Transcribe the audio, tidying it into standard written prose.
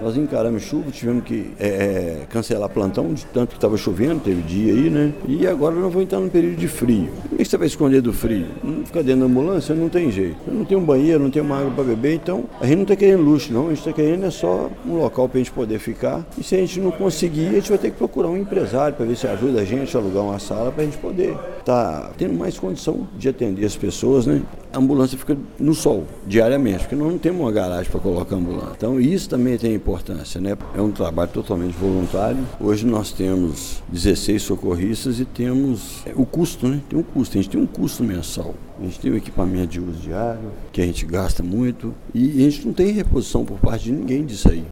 Nós encaramos chuva, tivemos que cancelar plantão, de tanto que estava chovendo, teve dia aí, né? E agora nós vamos entrar num período de frio. Como é que você vai esconder do frio? Não ficar dentro da ambulância, não tem jeito. Eu não tenho um banheiro, não tenho uma água para beber, então a gente não está querendo luxo, não. A gente está querendo só um local para a gente poder ficar. E se a gente não conseguir, a gente vai ter que procurar um empresário para ver se ajuda a gente a alugar uma sala para a gente poder estar tendo mais condição de atender as pessoas, né? A ambulância fica no sol, diariamente, porque nós não temos uma garagem para colocar a ambulância. Então isso também tem importância, né? É um trabalho totalmente voluntário. Hoje nós temos 16 socorristas e temos o custo, né? Tem um custo, a gente tem um custo mensal. A gente tem o equipamento de uso diário, que a gente gasta muito, e a gente não tem reposição por parte de ninguém disso aí.